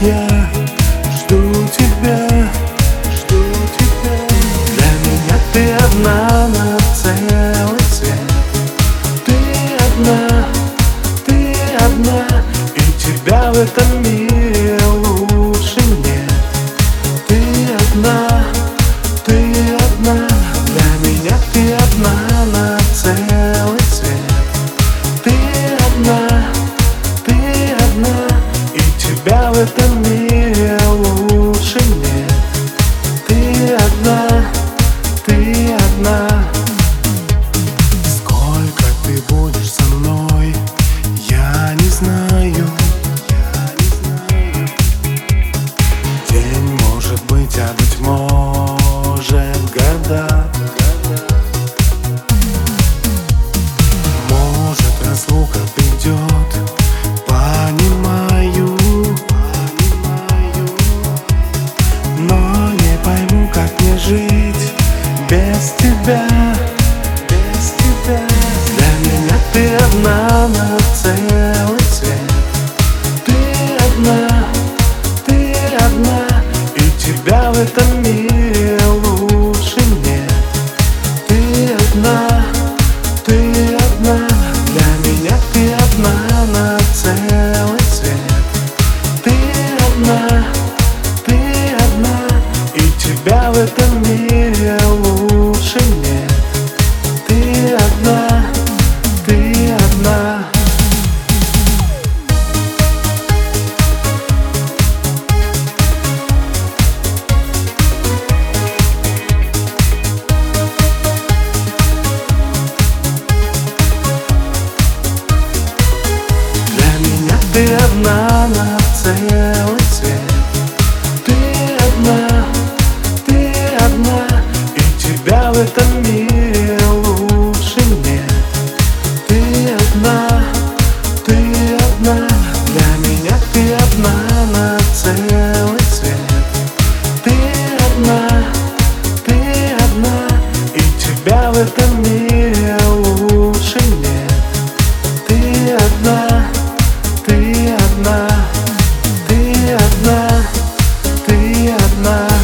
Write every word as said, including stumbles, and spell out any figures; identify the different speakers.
Speaker 1: я жду тебя, жду тебя. Для меня ты одна на целый свет. Ты одна, ты одна, и тебя в этом мире лучше нет. Ты одна, ты одна, для меня ты одна на целый свет. Ты одна, ты одна, и тебя в этом мире лучше нет. Ты одна, ты одна. Сколько ты будешь со мной, я не знаю. День может быть, а быть может года. Может, разлука придет, понимаю, но не пойму, как мне жить без тебя, без тебя. Для меня ты одна на целый свет. Ты одна, ты одна, и тебя в этом мире лучше нет. Ты одна, ты одна, для меня ты одна на целый свет. Ты одна, ты одна, и тебя в этом мире лучше нет. Ты одна, ты одна. Ты одна на целый свет. Ты одна, ты одна, и тебя в этом мире лучше нет. Ты одна, ты одна, для меня ты одна на целый свет. Ты одна, ты одна, и тебя в этом мире лучше нет. Ты одна, ты одна, ты одна, ты одна.